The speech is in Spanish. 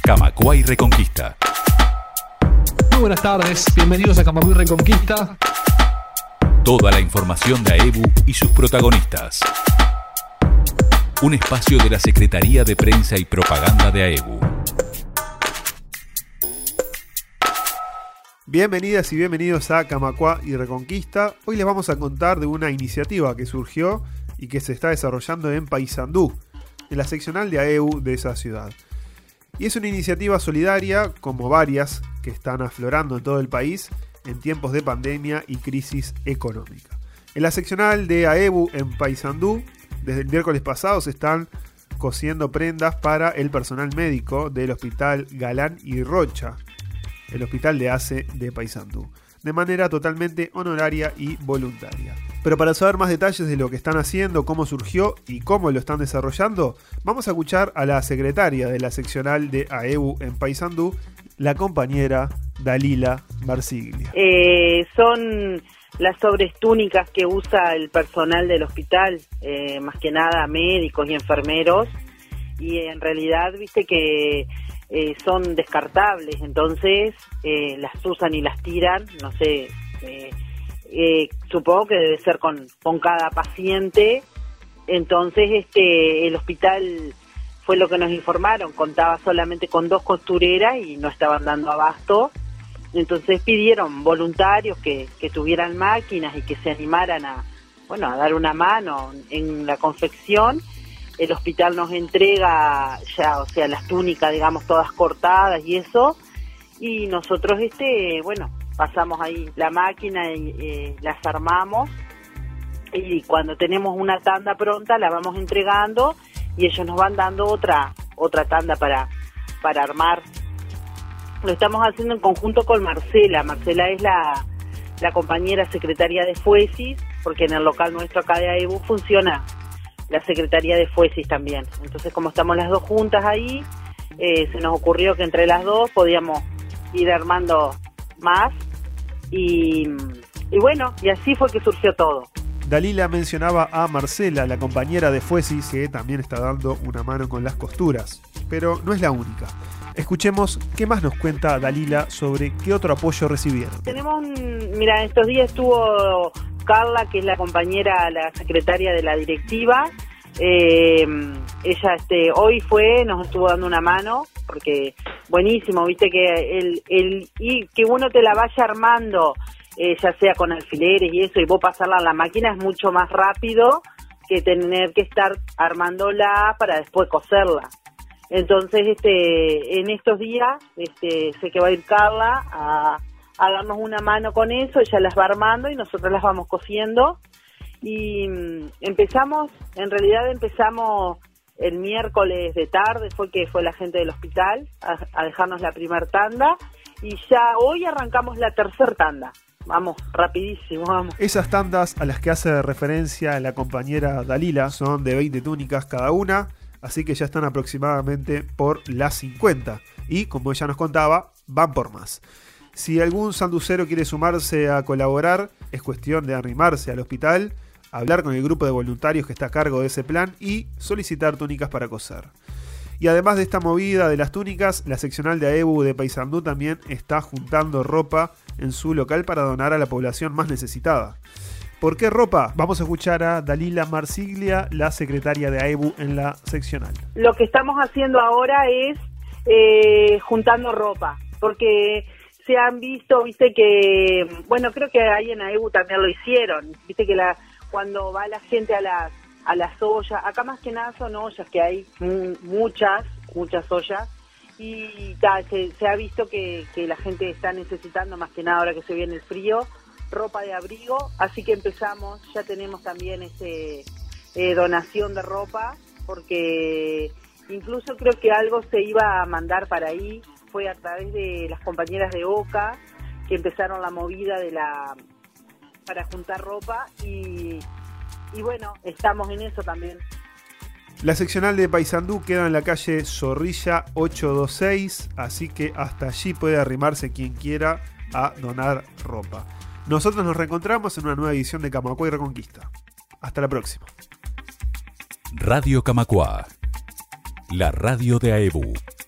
Camacuá y Reconquista. Muy buenas tardes, bienvenidos a Camacuá y Reconquista. Toda la información de AEBU y sus protagonistas. Un espacio de la Secretaría de Prensa y Propaganda de AEBU. Bienvenidas y bienvenidos a Camacuá y Reconquista. Hoy les vamos a contar de una iniciativa que surgió y que se está desarrollando en Paysandú, en la seccional de AEBU de esa ciudad. Y es una iniciativa solidaria, como varias que están aflorando en todo el país en tiempos de pandemia y crisis económica. En la seccional de AEBU en Paysandú, desde el miércoles pasado se están cosiendo prendas para el personal médico del Hospital Galán y Rocha, el hospital de ACE de Paysandú, de manera totalmente honoraria y voluntaria. Pero para saber más detalles de lo que están haciendo, cómo surgió y cómo lo están desarrollando, vamos a escuchar a la secretaria de la seccional de AEBU en Paysandú, la compañera Dalila Marsiglia. Son las sobretúnicas que usa el personal del hospital, más que nada médicos y enfermeros, y en realidad viste que son descartables, entonces las usan y las tiran, no sé, supongo que debe ser con cada paciente. Entonces el hospital, fue lo que nos informaron, contaba solamente con 2 costureras y no estaban dando abasto. Entonces pidieron voluntarios que tuvieran máquinas y que se animaran a dar una mano en la confección. El hospital nos entrega ya, o sea, las túnicas, digamos, todas cortadas y eso, y nosotros pasamos ahí la máquina y las armamos, y cuando tenemos una tanda pronta la vamos entregando y ellos nos van dando otra tanda para armar. Lo estamos haciendo en conjunto con Marcela. Marcela es la compañera secretaria de Fuesis, porque en el local nuestro acá de AEBU funciona la Secretaría de Fuesis también. Entonces, como estamos las dos juntas ahí, se nos ocurrió que entre las dos podíamos ir armando más, y así fue que surgió todo. Dalila mencionaba a Marcela, la compañera de Fuesis, que también está dando una mano con las costuras, pero no es la única. Escuchemos qué más nos cuenta Dalila sobre qué otro apoyo recibieron. Estos días estuvo Carla, que es la compañera, la secretaria de la directiva. Ella hoy nos estuvo dando una mano, porque buenísimo, viste que y que uno te la vaya armando, ya sea con alfileres y eso, y vos pasarla a la máquina, es mucho más rápido que tener que estar armándola para después coserla. Entonces, en estos días, sé que va a ir Carla a darnos una mano con eso. Ella las va armando y nosotros las vamos cosiendo. Y empezamos el miércoles de tarde, fue la gente del hospital a dejarnos la primer tanda, y ya hoy arrancamos la tercer tanda. Vamos, rapidísimo, vamos. Esas tandas a las que hace referencia la compañera Dalila son de 20 túnicas cada una, así que ya están aproximadamente por las 50. Y como ella nos contaba, van por más. Si algún sanducero quiere sumarse a colaborar, es cuestión de arrimarse al hospital, hablar con el grupo de voluntarios que está a cargo de ese plan y solicitar túnicas para coser. Y además de esta movida de las túnicas, la seccional de AEBU de Paysandú también está juntando ropa en su local para donar a la población más necesitada. ¿Por qué ropa? Vamos a escuchar a Dalila Marsiglia, la secretaria de AEBU en la seccional. Lo que estamos haciendo ahora es juntando ropa, porque se han visto, viste que, creo que ahí en AEBU también lo hicieron, viste que cuando va la gente a las ollas, acá más que nada son ollas, que hay muchas ollas, y se ha visto que la gente está necesitando, más que nada ahora que se viene el frío, ropa de abrigo, así que ya tenemos también donación de ropa, porque incluso creo que algo se iba a mandar para ahí, fue a través de las compañeras de OCA que empezaron la movida para juntar ropa, y estamos en eso también. La seccional de Paysandú queda en la calle Zorrilla 826, así que hasta allí puede arrimarse quien quiera a donar ropa. Nosotros nos reencontramos en una nueva edición de Camacuá y Reconquista. Hasta la próxima. Radio Camacuá, la radio de AEBU.